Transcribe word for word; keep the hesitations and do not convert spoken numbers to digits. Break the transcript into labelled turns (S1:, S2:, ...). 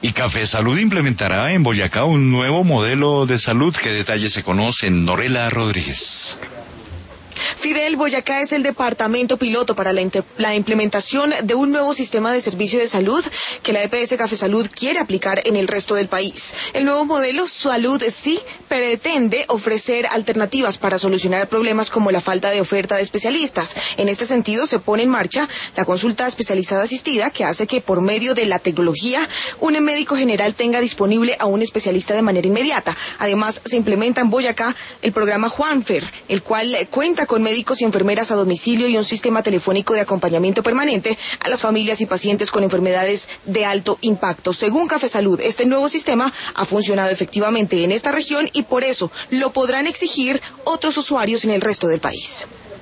S1: Y Café Salud implementará en Boyacá un nuevo modelo de salud. ¿Qué detalles se conocen? Norela Rodríguez.
S2: Fidel, Boyacá es el departamento piloto para la, la implementación de un nuevo sistema de servicio de salud que la E P S Café Salud quiere aplicar en el resto del país. El nuevo modelo Salud Sí pretende ofrecer alternativas para solucionar problemas como la falta de oferta de especialistas. En este sentido, se pone en marcha la consulta especializada asistida, que hace que por medio de la tecnología un médico general tenga disponible a un especialista de manera inmediata. Además, se implementa en Boyacá el programa Juanfer, el cual cuenta con médicos y enfermeras a domicilio y un sistema telefónico de acompañamiento permanente a las familias y pacientes con enfermedades de alto impacto. Según Café Salud, este nuevo sistema ha funcionado efectivamente en esta región y por eso lo podrán exigir otros usuarios en el resto del país.